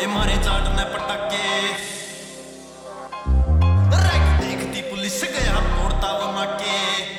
मारे चाट ने पटाके देखती पुलिस गया तोड़ता वो नाके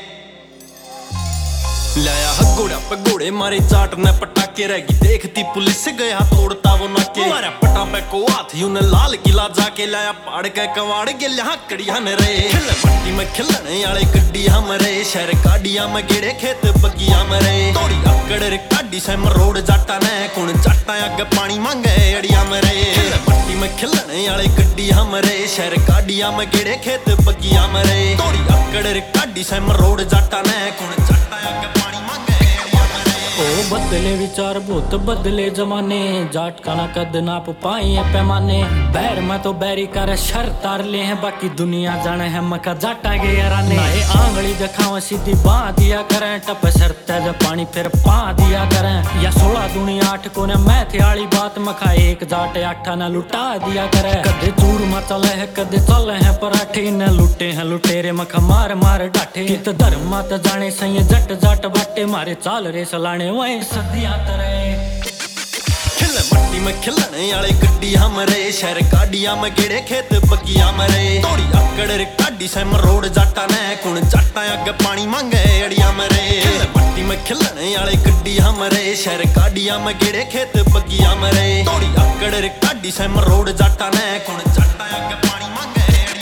लाया घोड़ा पे घोड़े मारे चाट ने पटाके रहेगी देखती पुलिस गया तोड़ता वो नाके मारा पटा पे को हाथ यूं लाल किला जाके लाया पाड़ के कवाड़ के लिया कड़िया ने रे मट्टी में खिलने वाले गड्डी हम रे शहर काडिया में गेड़े खेत बगिया में रे थोड़ी अकड़ रे काडी से मरोड़ जाटा ने कुण जाटा अग पानी मांगे अड़िया में रे मट्टी में खिलने वाले गड्डी हम रे शहर काडिया में गेड़े खेत बगिया में रे थोड़ी अकड़ रे काडी से मरोड़ जाटा ने कुण जाटा अग ओ बदले विचार बहुत बदले जमाने जाट का ना कद नाप पाए पैमाने बैर में तो बैरी कर शर तार ले हैं बाकी दुनिया जाने है मका जाटा के याराने नाए आंगली दिखाओ सीधी बाँ दिया करें टप सरते जब पानी फिर पा दिया करें या 16 दुनिया 8 को ने मैं थे आली बात मखा एक जाट 8 ना लुटा दिया करे कदे चूर मचले है कदे चले हैं पराठे न लुटे हैं लुटेरे मखा मार मार डाठे कित धर्म मत जाने सही जट जाट बाटे मारे चाल रे सलाने वही सदियां तरे खिल मट्टी में खिलने वाले गड्डी हम रे शहर काडिया में गेड़े खेत बगिया में रे थोड़ी अकड़ रे काडी से मरोड़ जाटा ने कुण जाटा अग पानी मांगे अड़िया में रे मट्टी में खिलने वाले गड्डी हम रे शहर काडिया में गेड़े खेत बगिया में रे थोड़ी अकड़ रे काडी से मरोड़ जाटा ने कुण जाटा अग पानी मांगे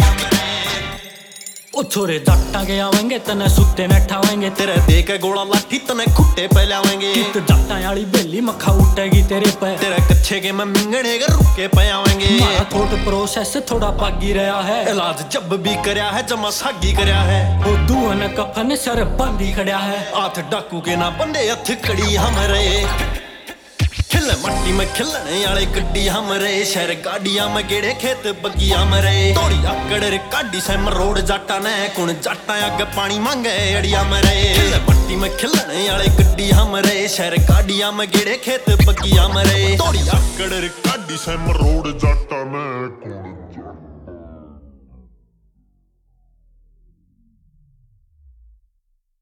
ओ छोरे जाटा के आवेंगे तने सुते न ठावेंगे तेरे दे के गोला लाठी तने खुट्टे पे लावेंगे कित जाटा वाली बेली मखा उठेगी तेरे पे तेरे कच्चे के मैं मिंगने के रुके पे आवेंगे मारा थोट प्रोसेस थोड़ा पागी रहा है इलाज जब भी करया है जमा सागी करया है ओ दुहन कफन सर बंदी खड़ा है हाथ डाकू के ना बंदे हथ कड़ी हमरे खिल मट्टी में खिलने वाले गड्डी हम रे शहर गाड़िया में गेड़े खेत बगिया में रे थोड़ी अकड़ रे काडी से मरोड़ जाटा ने कुण जाटा अग पानी मांगे अड़िया में रे मट्टी में खिलने वाले गड्डी हम रे शहर गाड़िया में गेड़े खेत बगिया में रे थोड़ी अकड़ रे काडी से मरोड़ जाटा ने कुण